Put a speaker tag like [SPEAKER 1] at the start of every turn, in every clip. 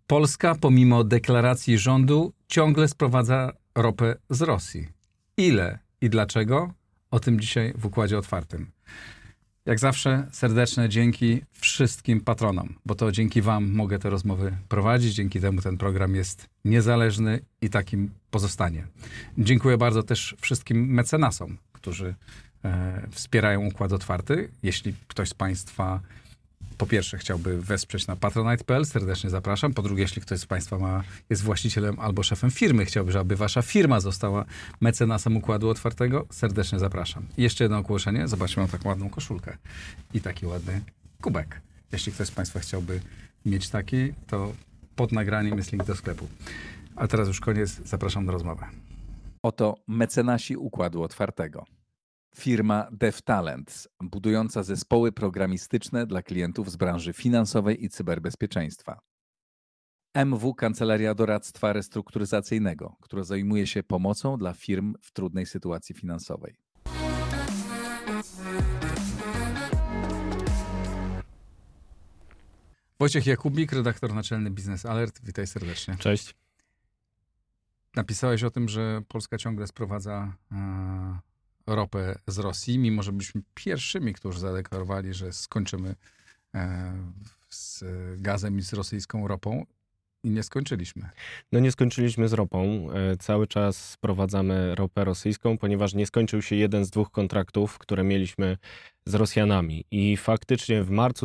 [SPEAKER 1] Polska, pomimo deklaracji rządu, ciągle sprowadza ropę z Rosji. Ile i dlaczego? O tym dzisiaj w Układzie Otwartym. Jak zawsze serdeczne dzięki wszystkim patronom, bo to dzięki wam mogę te rozmowy prowadzić, dzięki temu ten program jest niezależny i takim pozostanie. Dziękuję bardzo też wszystkim mecenasom, którzy wspierają Układ Otwarty. Jeśli ktoś z państwa po pierwsze chciałby wesprzeć na patronite.pl, serdecznie zapraszam. Po drugie, jeśli ktoś z państwa jest właścicielem albo szefem firmy, chciałby, aby wasza firma została mecenasem Układu Otwartego, serdecznie zapraszam. I jeszcze jedno ogłoszenie. Zobaczmy, mam taką ładną koszulkę i taki ładny kubek. Jeśli ktoś z państwa chciałby mieć taki, to pod nagraniem jest link do sklepu. A teraz już koniec. Zapraszam na rozmowę. Oto mecenasi Układu Otwartego. Firma DevTalent, budująca zespoły programistyczne dla klientów z branży finansowej i cyberbezpieczeństwa. MW Kancelaria Doradztwa Restrukturyzacyjnego, która zajmuje się pomocą dla firm w trudnej sytuacji finansowej. Wojciech Jakubik, redaktor naczelny Business Alert. Witaj serdecznie.
[SPEAKER 2] Cześć.
[SPEAKER 1] Napisałeś o tym, że Polska ciągle sprowadza ropę z Rosji, mimo że byliśmy pierwszymi, którzy zadeklarowali, że skończymy z gazem i z rosyjską ropą i nie skończyliśmy.
[SPEAKER 2] No nie skończyliśmy z ropą. Cały czas sprowadzamy ropę rosyjską, ponieważ nie skończył się jeden z dwóch kontraktów, które mieliśmy z Rosjanami. I faktycznie w marcu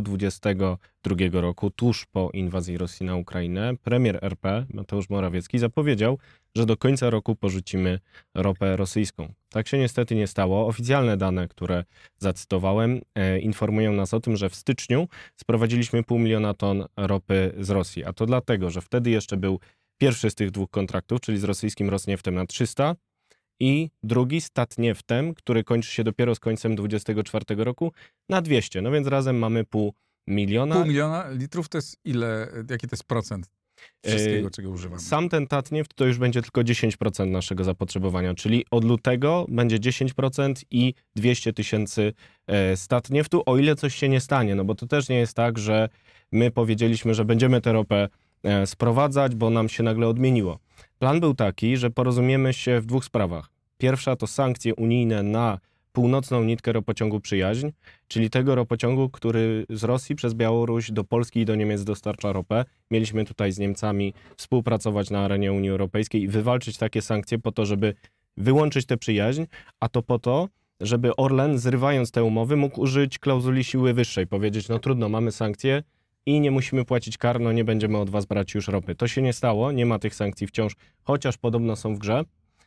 [SPEAKER 2] 2022 roku, tuż po inwazji Rosji na Ukrainę, premier RP Mateusz Morawiecki zapowiedział, że do końca roku porzucimy ropę rosyjską. Tak się niestety nie stało. Oficjalne dane, które zacytowałem, informują nas o tym, że w styczniu sprowadziliśmy 500 000 ton ropy z Rosji. A to dlatego, że wtedy jeszcze był pierwszy z tych dwóch kontraktów, czyli z rosyjskim Rosnieftem na 300 i drugi z Tatnieftem, który kończy się dopiero z końcem 2024 roku na 200. No więc razem mamy 500 000.
[SPEAKER 1] 500 000 litrów to jest ile? Jaki to jest procent wszystkiego, czego używamy?
[SPEAKER 2] Sam ten Tatnieft to już będzie tylko 10% naszego zapotrzebowania, czyli od lutego będzie 10% i 200 000 z Tatnieftu, o ile coś się nie stanie, no bo to też nie jest tak, że my powiedzieliśmy, że będziemy tę ropę sprowadzać, bo nam się nagle odmieniło. Plan był taki, że porozumiemy się w dwóch sprawach. Pierwsza to sankcje unijne na północną nitkę ropociągu Przyjaźń, czyli tego ropociągu, który z Rosji przez Białoruś do Polski i do Niemiec dostarcza ropę. Mieliśmy tutaj z Niemcami współpracować na arenie Unii Europejskiej i wywalczyć takie sankcje po to, żeby wyłączyć tę przyjaźń, a to po to, żeby Orlen, zrywając te umowy, mógł użyć klauzuli siły wyższej, powiedzieć, no trudno, mamy sankcje i nie musimy płacić kar, no nie będziemy od was brać już ropy. To się nie stało, nie ma tych sankcji wciąż, chociaż podobno są w grze.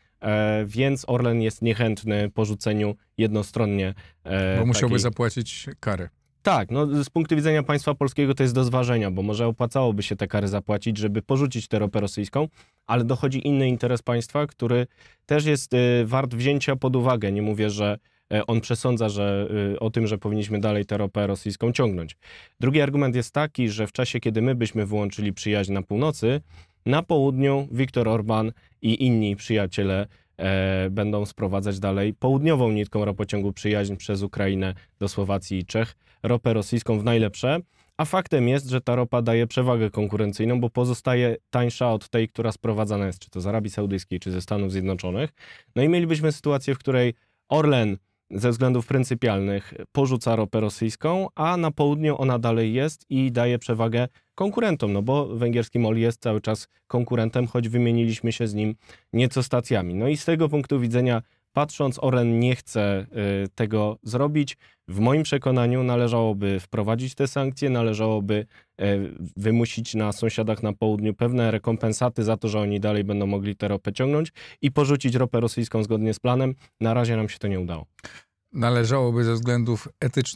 [SPEAKER 2] Więc Orlen jest niechętny porzuceniu jednostronnie.
[SPEAKER 1] Bo musiałby zapłacić kary.
[SPEAKER 2] Tak, no z punktu widzenia państwa polskiego to jest do zważenia, bo może opłacałoby się te kary zapłacić, żeby porzucić tę ropę rosyjską, ale dochodzi inny interes państwa, który też jest wart wzięcia pod uwagę. Nie mówię, że on przesądza, że o tym, że powinniśmy dalej tę ropę rosyjską ciągnąć. Drugi argument jest taki, że w czasie, kiedy my byśmy wyłączyli przyjaźń na północy, na południu Viktor Orban i inni przyjaciele będą sprowadzać dalej południową nitką ropociągu Przyjaźń przez Ukrainę do Słowacji i Czech ropę rosyjską w najlepsze, a faktem jest, że ta ropa daje przewagę konkurencyjną, bo pozostaje tańsza od tej, która sprowadzana jest czy to z Arabii Saudyjskiej, czy ze Stanów Zjednoczonych. No i mielibyśmy sytuację, w której Orlen ze względów pryncypialnych porzuca ropę rosyjską, a na południu ona dalej jest i daje przewagę konkurentom, no bo węgierski MOL jest cały czas konkurentem, choć wymieniliśmy się z nim nieco stacjami. No i z tego punktu widzenia, patrząc, Orlen nie chce tego zrobić. W moim przekonaniu należałoby wprowadzić te sankcje, należałoby wymusić na sąsiadach na południu pewne rekompensaty za to, że oni dalej będą mogli tę ropę ciągnąć i porzucić ropę rosyjską zgodnie z planem. Na razie nam się to nie udało.
[SPEAKER 1] Należałoby ze względów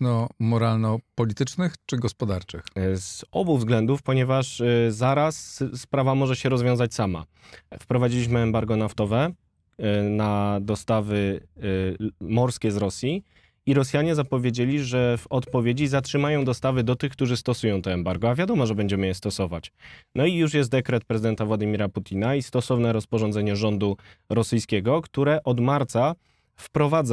[SPEAKER 1] etyczno-moralno-politycznych czy gospodarczych?
[SPEAKER 2] Z obu względów, ponieważ zaraz sprawa może się rozwiązać sama. Wprowadziliśmy embargo naftowe na dostawy morskie z Rosji i Rosjanie zapowiedzieli, że w odpowiedzi zatrzymają dostawy do tych, którzy stosują to embargo, a wiadomo, że będziemy je stosować. No i już jest dekret prezydenta Władimira Putina i stosowne rozporządzenie rządu rosyjskiego, które od marca wprowadza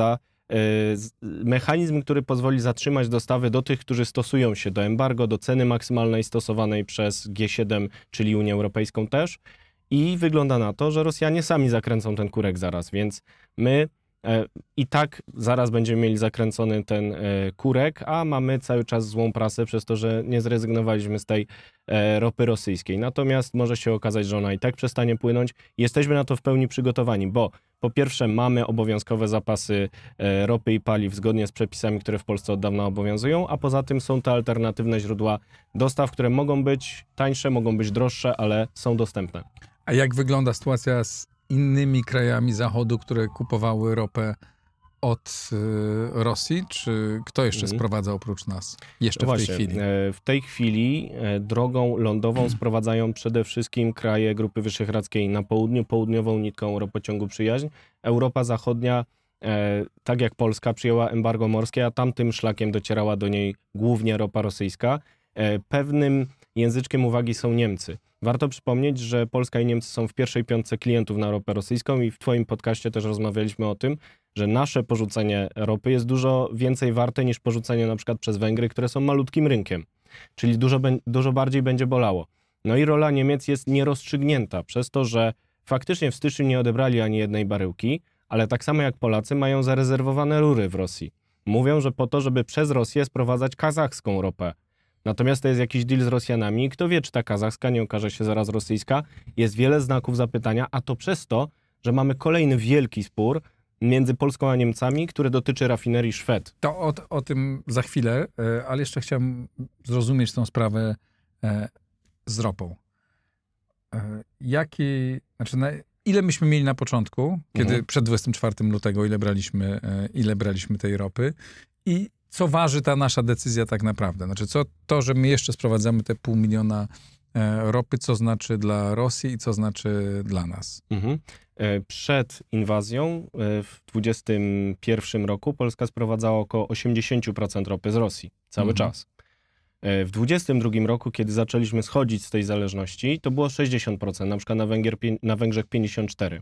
[SPEAKER 2] mechanizm, który pozwoli zatrzymać dostawy do tych, którzy stosują się do embargo, do ceny maksymalnej stosowanej przez G7, czyli Unię Europejską też. I wygląda na to, że Rosjanie sami zakręcą ten kurek zaraz, więc my i tak zaraz będziemy mieli zakręcony ten kurek, a mamy cały czas złą prasę przez to, że nie zrezygnowaliśmy z tej ropy rosyjskiej. Natomiast może się okazać, że ona i tak przestanie płynąć. Jesteśmy na to w pełni przygotowani, bo po pierwsze mamy obowiązkowe zapasy ropy i paliw zgodnie z przepisami, które w Polsce od dawna obowiązują, a poza tym są to alternatywne źródła dostaw, które mogą być tańsze, mogą być droższe, ale są dostępne.
[SPEAKER 1] A jak wygląda sytuacja z innymi krajami Zachodu, które kupowały ropę od Rosji? Czy kto jeszcze sprowadza oprócz nas? Jeszcze w tej chwili.
[SPEAKER 2] W tej chwili drogą lądową sprowadzają przede wszystkim kraje Grupy Wyszehradzkiej na południu, południową nitką ropociągu Przyjaźń. Europa Zachodnia, tak jak Polska, przyjęła embargo morskie, a tamtym szlakiem docierała do niej głównie ropa rosyjska. Pewnym języczkiem uwagi są Niemcy. Warto przypomnieć, że Polska i Niemcy są w pierwszej piątce klientów na ropę rosyjską i w twoim podcaście też rozmawialiśmy o tym, że nasze porzucenie ropy jest dużo więcej warte niż porzucenie na przykład przez Węgry, które są malutkim rynkiem. Czyli dużo bardziej będzie bolało. No i rola Niemiec jest nierozstrzygnięta przez to, że faktycznie w styczniu nie odebrali ani jednej baryłki, ale tak samo jak Polacy mają zarezerwowane rury w Rosji. Mówią, że po to, żeby przez Rosję sprowadzać kazachską ropę. Natomiast to jest jakiś deal z Rosjanami i kto wie, czy ta kazachska nie okaże się zaraz rosyjska. Jest wiele znaków zapytania, a to przez to, że mamy kolejny wielki spór między Polską a Niemcami, który dotyczy rafinerii Szwed.
[SPEAKER 1] To o tym za chwilę, ale jeszcze chciałem zrozumieć tą sprawę z ropą. Ile myśmy mieli na początku, kiedy przed 24 lutego, ile braliśmy tej ropy i co waży ta nasza decyzja tak naprawdę? Znaczy, co to, że my jeszcze sprowadzamy te 500 000 ropy, co znaczy dla Rosji i co znaczy dla nas?
[SPEAKER 2] Przed inwazją w 2021 roku Polska sprowadzała około 80% ropy z Rosji cały czas. W 2022 roku, kiedy zaczęliśmy schodzić z tej zależności, to było 60%, na przykład na Węgrzech 54%.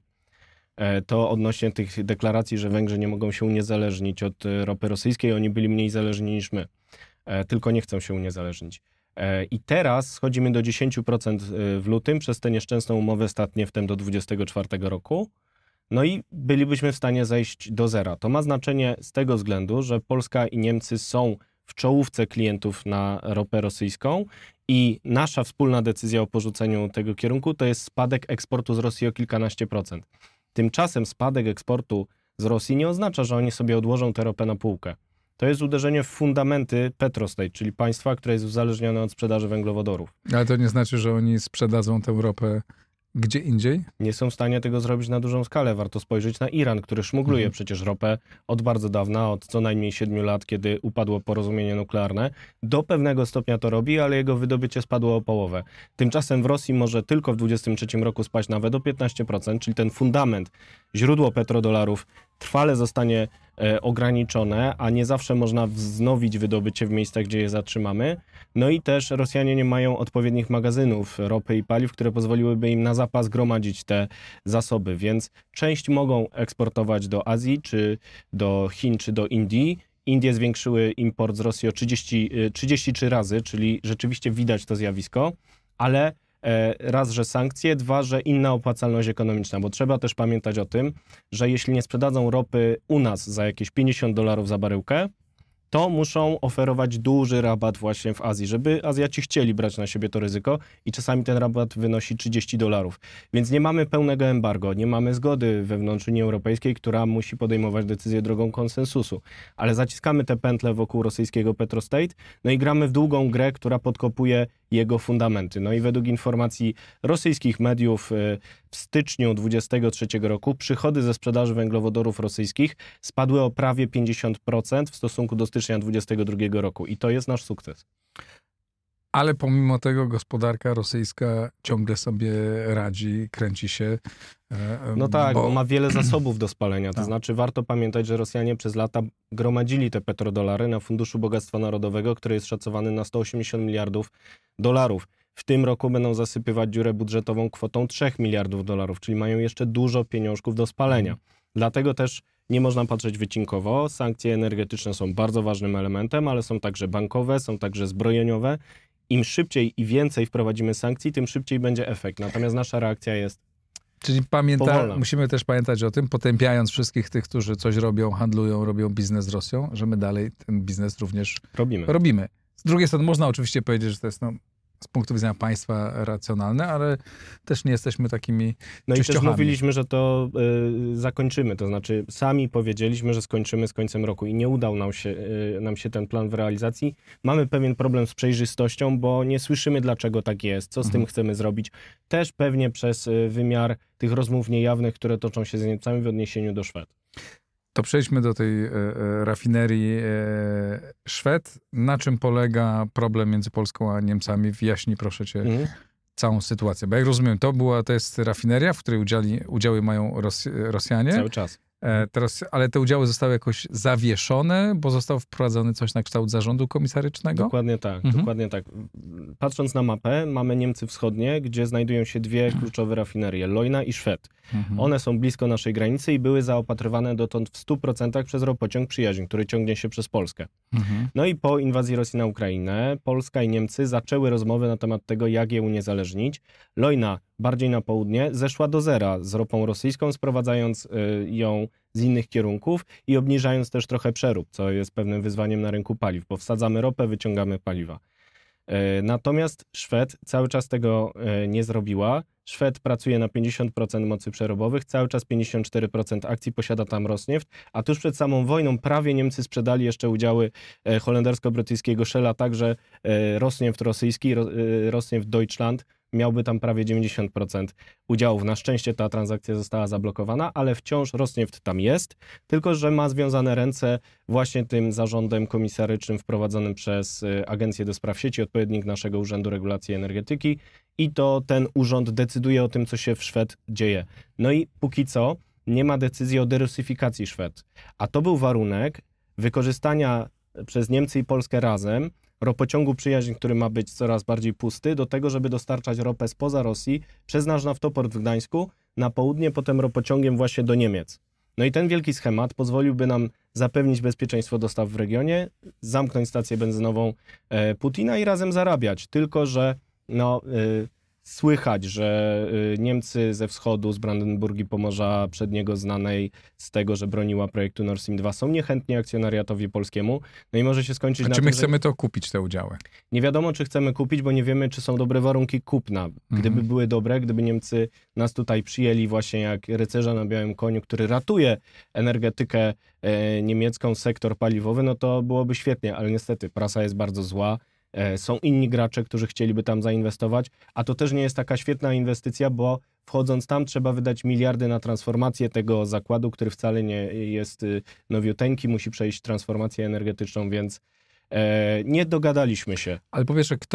[SPEAKER 2] To odnośnie tych deklaracji, że Węgrzy nie mogą się uniezależnić od ropy rosyjskiej, oni byli mniej zależni niż my, tylko nie chcą się uniezależnić. I teraz schodzimy do 10% w lutym przez tę nieszczęsną umowę statnie do 2024 roku. No i bylibyśmy w stanie zejść do zera. To ma znaczenie z tego względu, że Polska i Niemcy są w czołówce klientów na ropę rosyjską i nasza wspólna decyzja o porzuceniu tego kierunku to jest spadek eksportu z Rosji o kilkanaście procent. Tymczasem spadek eksportu z Rosji nie oznacza, że oni sobie odłożą tę ropę na półkę. To jest uderzenie w fundamenty Petrostate, czyli państwa, które jest uzależnione od sprzedaży węglowodorów.
[SPEAKER 1] Ale to nie znaczy, że oni sprzedadzą tę ropę gdzie indziej?
[SPEAKER 2] Nie są w stanie tego zrobić na dużą skalę. Warto spojrzeć na Iran, który szmugluje przecież ropę od bardzo dawna, od co najmniej 7 lat, kiedy upadło porozumienie nuklearne. Do pewnego stopnia to robi, ale jego wydobycie spadło o połowę. Tymczasem w Rosji może tylko w 2023 roku spaść nawet o 15%, czyli ten fundament, źródło petrodolarów trwale zostanie ograniczone, a nie zawsze można wznowić wydobycie w miejscach, gdzie je zatrzymamy. No i też Rosjanie nie mają odpowiednich magazynów ropy i paliw, które pozwoliłyby im na zapas gromadzić te zasoby, więc część mogą eksportować do Azji, czy do Chin, czy do Indii. Indie zwiększyły import z Rosji o 33 razy, czyli rzeczywiście widać to zjawisko, ale raz, że sankcje, dwa, że inna opłacalność ekonomiczna, bo trzeba też pamiętać o tym, że jeśli nie sprzedadzą ropy u nas za jakieś $50 za baryłkę, to muszą oferować duży rabat właśnie w Azji, żeby Azjaci chcieli brać na siebie to ryzyko i czasami ten rabat wynosi $30. Więc nie mamy pełnego embargo, nie mamy zgody wewnątrz Unii Europejskiej, która musi podejmować decyzję drogą konsensusu. Ale zaciskamy te pętle wokół rosyjskiego Petrostate, no i gramy w długą grę, która podkopuje jego fundamenty. No i według informacji rosyjskich mediów w styczniu 2023 roku przychody ze sprzedaży węglowodorów rosyjskich spadły o prawie 50% w stosunku do stycznia 2022 roku. I to jest nasz sukces.
[SPEAKER 1] Ale pomimo tego gospodarka rosyjska ciągle sobie radzi, kręci się.
[SPEAKER 2] No tak, bo ma wiele zasobów do spalenia. To znaczy warto pamiętać, że Rosjanie przez lata gromadzili te petrodolary na Funduszu Bogactwa Narodowego, który jest szacowany na $180 miliardów. W tym roku będą zasypywać dziurę budżetową kwotą $3 miliardów, czyli mają jeszcze dużo pieniążków do spalenia. Dlatego też nie można patrzeć wycinkowo. Sankcje energetyczne są bardzo ważnym elementem, ale są także bankowe, są także zbrojeniowe. Im szybciej i więcej wprowadzimy sankcji, tym szybciej będzie efekt. Natomiast nasza reakcja jest
[SPEAKER 1] Czyli
[SPEAKER 2] powolna.
[SPEAKER 1] musimy też pamiętać o tym, potępiając wszystkich tych, którzy coś robią, handlują, robią biznes z Rosją, że my dalej ten biznes również robimy. Z drugiej strony można oczywiście powiedzieć, że to jest z punktu widzenia państwa racjonalne, ale też nie jesteśmy takimi
[SPEAKER 2] No i też
[SPEAKER 1] czyściochami.
[SPEAKER 2] mówiliśmy, że to zakończymy, to znaczy sami powiedzieliśmy, że skończymy z końcem roku i nie udał nam się ten plan w realizacji. Mamy pewien problem z przejrzystością, bo nie słyszymy, dlaczego tak jest, co z tym chcemy zrobić. Też pewnie przez wymiar tych rozmów niejawnych, które toczą się z Niemcami w odniesieniu do Szwed.
[SPEAKER 1] To przejdźmy do tej rafinerii Szwed. Na czym polega problem między Polską a Niemcami? Wyjaśnij proszę cię całą sytuację. Bo jak rozumiem, to jest rafineria, w której udziały mają Rosjanie.
[SPEAKER 2] Cały czas.
[SPEAKER 1] Teraz, ale te udziały zostały jakoś zawieszone, bo został wprowadzony coś na kształt zarządu komisarycznego?
[SPEAKER 2] Dokładnie tak, dokładnie tak. Patrząc na mapę, mamy Niemcy Wschodnie, gdzie znajdują się dwie kluczowe rafinerie, Leuna i Szwed. One są blisko naszej granicy i były zaopatrywane dotąd w 100% przez ropociąg Przyjaźń, który ciągnie się przez Polskę. No i po inwazji Rosji na Ukrainę, Polska i Niemcy zaczęły rozmowy na temat tego, jak je uniezależnić. Leuna, bardziej na południe, zeszła do zera z ropą rosyjską, sprowadzając ją z innych kierunków i obniżając też trochę przerób, co jest pewnym wyzwaniem na rynku paliw, bo wsadzamy ropę, wyciągamy paliwa. Natomiast Szwed cały czas tego nie zrobiła. Szwed pracuje na 50% mocy przerobowych, cały czas 54% akcji posiada tam Rosneft, a tuż przed samą wojną prawie Niemcy sprzedali jeszcze udziały holendersko-brytyjskiego Shella, także Rosneft rosyjski, Rosneft Deutschland miałby tam prawie 90% udziałów. Na szczęście ta transakcja została zablokowana, ale wciąż Rosneft tam jest, tylko że ma związane ręce właśnie tym zarządem komisarycznym wprowadzonym przez Agencję do Spraw Sieci, odpowiednik naszego Urzędu Regulacji Energetyki i to ten urząd decyduje o tym, co się w Szwed dzieje. No i póki co nie ma decyzji o derusyfikacji Szwed, a to był warunek wykorzystania przez Niemcy i Polskę razem ropociągu Przyjaźń, który ma być coraz bardziej pusty, do tego, żeby dostarczać ropę spoza Rosji przez nasz naftoport w Gdańsku na południe, potem ropociągiem właśnie do Niemiec. No i ten wielki schemat pozwoliłby nam zapewnić bezpieczeństwo dostaw w regionie, zamknąć stację benzynową Putina i razem zarabiać. Tylko że słychać, że Niemcy ze wschodu, z Brandenburgii, Pomorza Przedniego, znanej z tego, że broniła projektu Nord Stream 2, są niechętni akcjonariatowi polskiemu. No i może się skończyć na
[SPEAKER 1] czy
[SPEAKER 2] tym,
[SPEAKER 1] my chcemy to kupić, te udziały?
[SPEAKER 2] Nie wiadomo, czy chcemy kupić, bo nie wiemy, czy są dobre warunki kupna. Gdyby były dobre, gdyby Niemcy nas tutaj przyjęli właśnie jak rycerza na białym koniu, który ratuje energetykę niemiecką, sektor paliwowy, no to byłoby świetnie, ale niestety prasa jest bardzo zła. Są inni gracze, którzy chcieliby tam zainwestować, a to też nie jest taka świetna inwestycja, bo wchodząc tam trzeba wydać miliardy na transformację tego zakładu, który wcale nie jest nowiuteńki, musi przejść transformację energetyczną, więc nie dogadaliśmy się.
[SPEAKER 1] Ale powiesz, że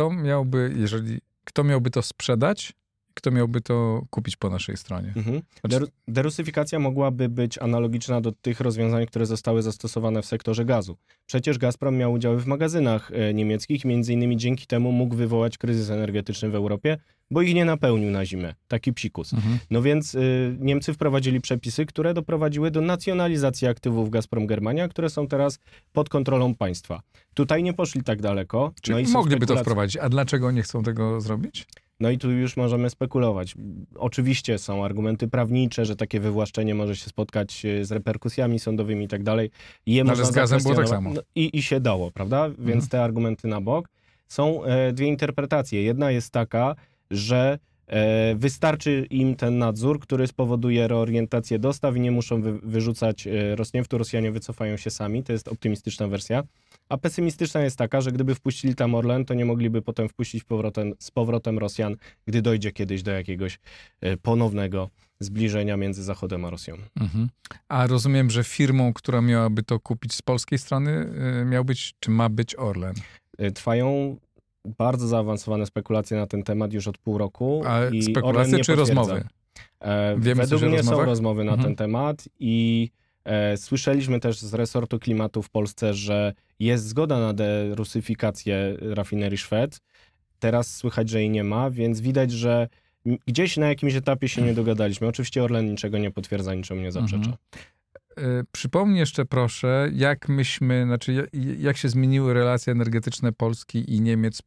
[SPEAKER 1] kto miałby to sprzedać, kto miałby to kupić po naszej stronie?
[SPEAKER 2] Derusyfikacja mogłaby być analogiczna do tych rozwiązań, które zostały zastosowane w sektorze gazu. Przecież Gazprom miał udziały w magazynach niemieckich, między innymi dzięki temu mógł wywołać kryzys energetyczny w Europie, bo ich nie napełnił na zimę. Taki psikus. No więc Niemcy wprowadzili przepisy, które doprowadziły do nacjonalizacji aktywów Gazprom Germania, które są teraz pod kontrolą państwa. Tutaj nie poszli tak daleko.
[SPEAKER 1] Czyli mogliby to wprowadzić. A dlaczego nie chcą tego zrobić?
[SPEAKER 2] No i tu już możemy spekulować. Oczywiście są argumenty prawnicze, że takie wywłaszczenie może się spotkać z reperkusjami sądowymi i tak dalej.
[SPEAKER 1] Ale z gazem było tak samo.
[SPEAKER 2] I się dało, prawda? Więc te argumenty na bok. Są dwie interpretacje. Jedna jest taka, że wystarczy im ten nadzór, który spowoduje reorientację dostaw i nie muszą wyrzucać Rosnieftu. Rosjanie wycofają się sami. To jest optymistyczna wersja. A pesymistyczna jest taka, że gdyby wpuścili tam Orlen, to nie mogliby potem wpuścić z powrotem Rosjan, gdy dojdzie kiedyś do jakiegoś ponownego zbliżenia między Zachodem a Rosją.
[SPEAKER 1] A rozumiem, że firmą, która miałaby to kupić z polskiej strony, ma być Orlen.
[SPEAKER 2] Trwają bardzo zaawansowane spekulacje na ten temat już od pół roku.
[SPEAKER 1] A
[SPEAKER 2] i
[SPEAKER 1] spekulacje czy rozmowy?
[SPEAKER 2] Według mnie są rozmowy na ten temat i słyszeliśmy też z resortu klimatu w Polsce, że jest zgoda na derusyfikację rafinerii Szwed. Teraz słychać, że jej nie ma, więc widać, że gdzieś na jakimś etapie się nie dogadaliśmy. Oczywiście Orlen niczego nie potwierdza, niczemu nie zaprzecza.
[SPEAKER 1] przypomnij jeszcze proszę, jak się zmieniły relacje energetyczne Polski i Niemiec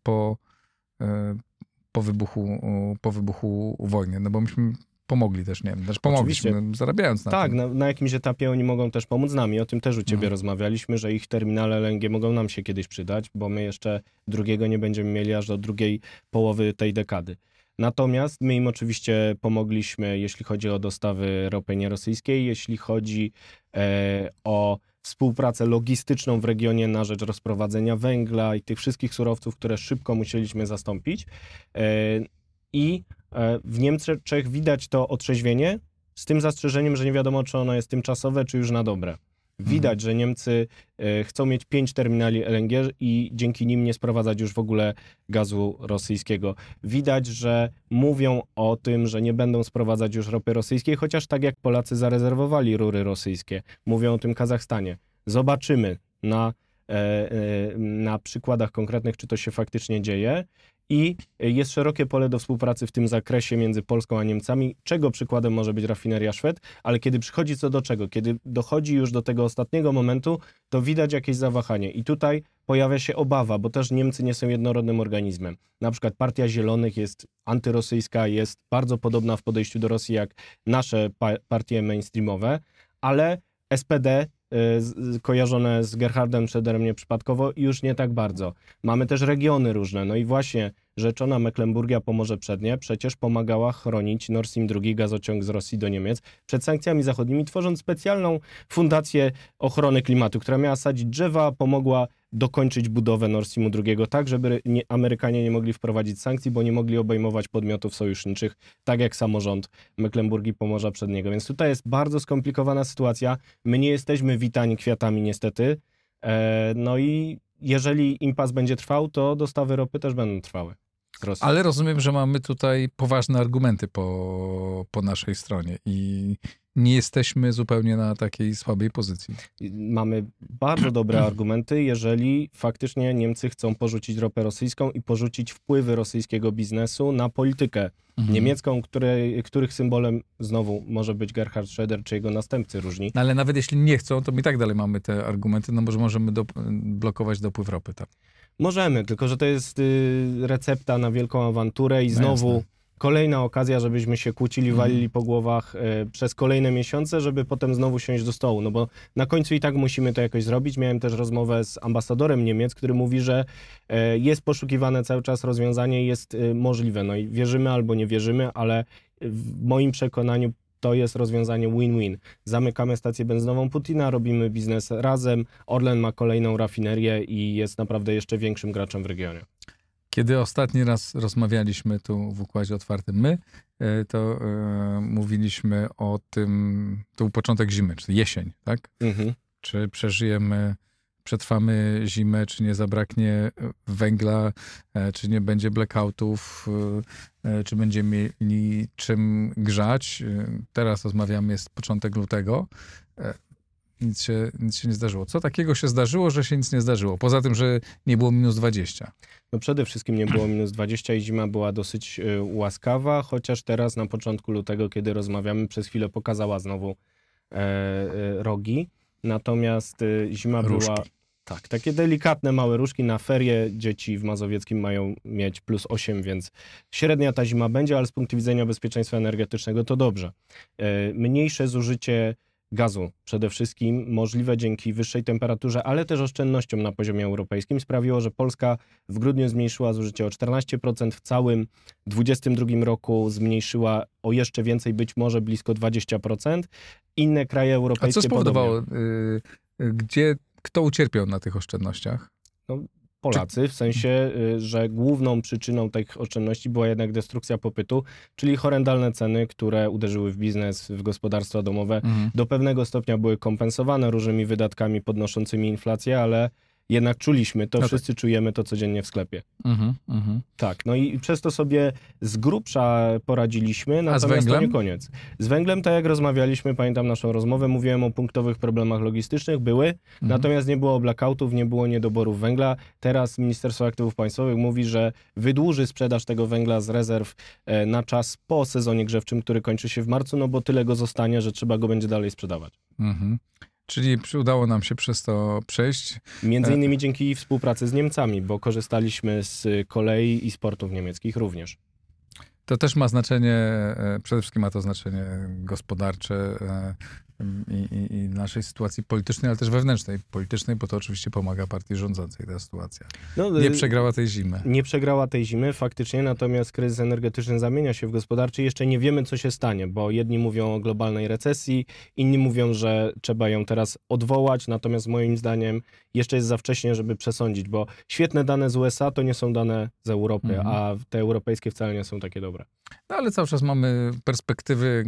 [SPEAKER 1] po wybuchu wojny, no bo myśmy pomogli też, nie wiem, pomogliśmy, zarabiając na
[SPEAKER 2] tym. Tak,
[SPEAKER 1] tym.
[SPEAKER 2] Na jakimś etapie oni mogą też pomóc z nami. O tym też u ciebie rozmawialiśmy, że ich terminale LNG mogą nam się kiedyś przydać, bo my jeszcze drugiego nie będziemy mieli aż do drugiej połowy tej dekady. Natomiast my im oczywiście pomogliśmy, jeśli chodzi o dostawy ropy nierosyjskiej, jeśli chodzi o współpracę logistyczną w regionie na rzecz rozprowadzenia węgla i tych wszystkich surowców, które szybko musieliśmy zastąpić. I w Niemczech widać to otrzeźwienie, z tym zastrzeżeniem, że nie wiadomo, czy ono jest tymczasowe, czy już na dobre. Widać, że Niemcy chcą mieć 5 terminali LNG i dzięki nim nie sprowadzać już w ogóle gazu rosyjskiego. Widać, że mówią o tym, że nie będą sprowadzać już ropy rosyjskiej, chociaż tak jak Polacy zarezerwowali rury rosyjskie. Mówią o tym Kazachstanie. Zobaczymy na przykładach konkretnych, czy to się faktycznie dzieje. I jest szerokie pole do współpracy w tym zakresie między Polską a Niemcami, czego przykładem może być rafineria Szwed, ale kiedy przychodzi co do czego, kiedy dochodzi już do tego ostatniego momentu, to widać jakieś zawahanie. I tutaj pojawia się obawa, bo też Niemcy nie są jednorodnym organizmem. Na przykład Partia Zielonych jest antyrosyjska, jest bardzo podobna w podejściu do Rosji jak nasze partie mainstreamowe, ale SPD kojarzone z Gerhardem Schröderem nieprzypadkowo już nie tak bardzo. Mamy też regiony różne, no i właśnie rzeczona Mecklenburgia Pomorze Przednie przecież pomagała chronić Nord Stream 2 gazociąg z Rosji do Niemiec przed sankcjami zachodnimi, tworząc specjalną fundację ochrony klimatu, która miała sadzić drzewa, pomogła dokończyć budowę Nord Streamu 2 tak, żeby Amerykanie nie mogli wprowadzić sankcji, bo nie mogli obejmować podmiotów sojuszniczych, tak jak samorząd Mecklenburgii Pomorza Przedniego. Więc tutaj jest bardzo skomplikowana sytuacja. My nie jesteśmy witani kwiatami niestety. No i jeżeli impas będzie trwał, to dostawy ropy też będą trwały z Rosji.
[SPEAKER 1] Ale rozumiem, że mamy tutaj poważne argumenty po naszej stronie i nie jesteśmy zupełnie na takiej słabej pozycji.
[SPEAKER 2] Mamy bardzo dobre argumenty, jeżeli faktycznie Niemcy chcą porzucić ropę rosyjską i porzucić wpływy rosyjskiego biznesu na politykę niemiecką, których symbolem znowu może być Gerhard Schröder czy jego następcy różni.
[SPEAKER 1] No ale nawet jeśli nie chcą, to my i tak dalej mamy te argumenty, no może możemy blokować dopływ ropy, tak?
[SPEAKER 2] Możemy, tylko że to jest recepta na wielką awanturę i znowu kolejna okazja, żebyśmy się kłócili, walili po głowach przez kolejne miesiące, żeby potem znowu siąść do stołu, no bo na końcu i tak musimy to jakoś zrobić. Miałem też rozmowę z ambasadorem Niemiec, który mówi, że jest poszukiwane cały czas rozwiązanie i jest możliwe. No i wierzymy albo nie wierzymy, ale w moim przekonaniu to jest rozwiązanie win-win. Zamykamy stację benzynową Putina, robimy biznes razem, Orlen ma kolejną rafinerię i jest naprawdę jeszcze większym graczem w regionie.
[SPEAKER 1] Kiedy ostatni raz rozmawialiśmy tu w Układzie Otwartym to mówiliśmy o tym, to był początek zimy, czyli jesień, tak? Czy przetrwamy zimę, czy nie zabraknie węgla, czy nie będzie blackoutów, czy będziemy mieli czym grzać. Teraz rozmawiamy, jest początek lutego. Nic się nie zdarzyło. Co takiego się zdarzyło, że się nic nie zdarzyło? Poza tym, że nie było -20.
[SPEAKER 2] No przede wszystkim nie było -20 i zima była dosyć łaskawa, chociaż teraz na początku lutego, kiedy rozmawiamy, przez chwilę pokazała znowu rogi. Natomiast zima była... Tak, takie delikatne małe różki. Na ferie dzieci w Mazowieckim mają mieć +8, więc średnia ta zima będzie, ale z punktu widzenia bezpieczeństwa energetycznego to dobrze. Mniejsze zużycie gazu przede wszystkim, możliwe dzięki wyższej temperaturze, ale też oszczędnościom na poziomie europejskim, sprawiło, że Polska w grudniu zmniejszyła zużycie o 14%, w całym 2022 roku zmniejszyła o jeszcze więcej, być może blisko 20%. Inne kraje europejskie...
[SPEAKER 1] A co spowodowało, kto ucierpiał na tych oszczędnościach?
[SPEAKER 2] No, Polacy, w sensie, że główną przyczyną tych oszczędności była jednak destrukcja popytu, czyli horrendalne ceny, które uderzyły w biznes, w gospodarstwa domowe. Do pewnego stopnia były kompensowane różnymi wydatkami podnoszącymi inflację, ale jednak czuliśmy, to
[SPEAKER 1] No tak.
[SPEAKER 2] wszyscy czujemy to codziennie w sklepie.
[SPEAKER 1] Mhm.
[SPEAKER 2] Tak, no i przez to sobie z grubsza poradziliśmy,
[SPEAKER 1] A z
[SPEAKER 2] natomiast to
[SPEAKER 1] węglem?
[SPEAKER 2] nie koniec. Z węglem, tak jak rozmawialiśmy, pamiętam naszą rozmowę, mówiłem o punktowych problemach logistycznych, były, natomiast nie było blackoutów, nie było niedoborów węgla. Teraz Ministerstwo Aktywów Państwowych mówi, że wydłuży sprzedaż tego węgla z rezerw na czas po sezonie grzewczym, który kończy się w marcu, no bo tyle go zostanie, że trzeba go będzie dalej sprzedawać.
[SPEAKER 1] Czyli udało nam się przez to przejść.
[SPEAKER 2] Między innymi dzięki współpracy z Niemcami, bo korzystaliśmy z kolei i z portów niemieckich również.
[SPEAKER 1] To też ma znaczenie, przede wszystkim ma to znaczenie gospodarcze i naszej sytuacji politycznej, ale też wewnętrznej politycznej, bo to oczywiście pomaga partii rządzącej ta sytuacja.
[SPEAKER 2] No,
[SPEAKER 1] Nie przegrała tej zimy.
[SPEAKER 2] Nie przegrała tej zimy faktycznie, natomiast kryzys energetyczny zamienia się w gospodarczy. Jeszcze nie wiemy, co się stanie, bo jedni mówią o globalnej recesji, inni mówią, że trzeba ją teraz odwołać, natomiast moim zdaniem jeszcze jest za wcześnie, żeby przesądzić, bo świetne dane z USA to nie są dane z Europy, a te europejskie wcale nie są takie dobre.
[SPEAKER 1] No ale cały czas mamy perspektywy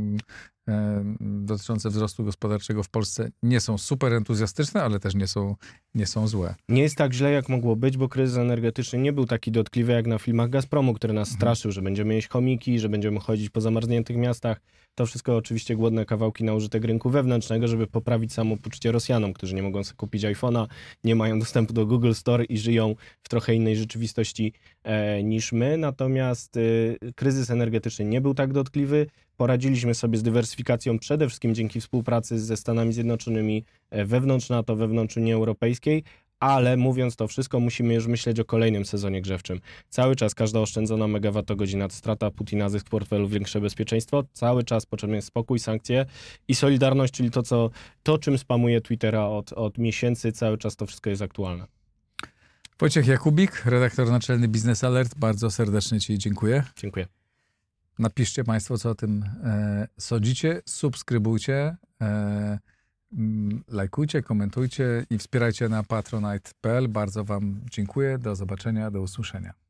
[SPEAKER 1] dotyczące wzrostu gospodarczego w Polsce. Nie są super entuzjastyczne, ale też nie są złe.
[SPEAKER 2] Nie jest tak źle, jak mogło być, bo kryzys energetyczny nie był taki dotkliwy jak na filmach Gazpromu, który nas straszył, że będziemy jeść chomiki, że będziemy chodzić po zamarzniętych miastach. To wszystko oczywiście głodne kawałki na użytek rynku wewnętrznego, żeby poprawić samopoczucie Rosjanom, którzy nie mogą sobie kupić iPhone'a, nie mają dostępu do Google Store i żyją w trochę innej rzeczywistości niż my. Natomiast kryzys energetyczny nie był tak dotkliwy. Poradziliśmy sobie z dywersyfikacją przede wszystkim dzięki współpracy ze Stanami Zjednoczonymi wewnątrz NATO, wewnątrz Unii Europejskiej, ale mówiąc to wszystko, musimy już myśleć o kolejnym sezonie grzewczym. Cały czas każda oszczędzona megawattogodzina to strata Putina, zysk portfelu, większe bezpieczeństwo. Cały czas potrzebny jest spokój, sankcje i solidarność, czyli to czym spamuje Twittera od miesięcy, cały czas to wszystko jest aktualne.
[SPEAKER 1] Wojciech Jakubik, redaktor naczelny Biznes Alert. Bardzo serdecznie Ci dziękuję.
[SPEAKER 2] Dziękuję.
[SPEAKER 1] Napiszcie Państwo, co o tym sądzicie. Subskrybujcie, lajkujcie, komentujcie i wspierajcie na patronite.pl. Bardzo Wam dziękuję. Do zobaczenia, do usłyszenia.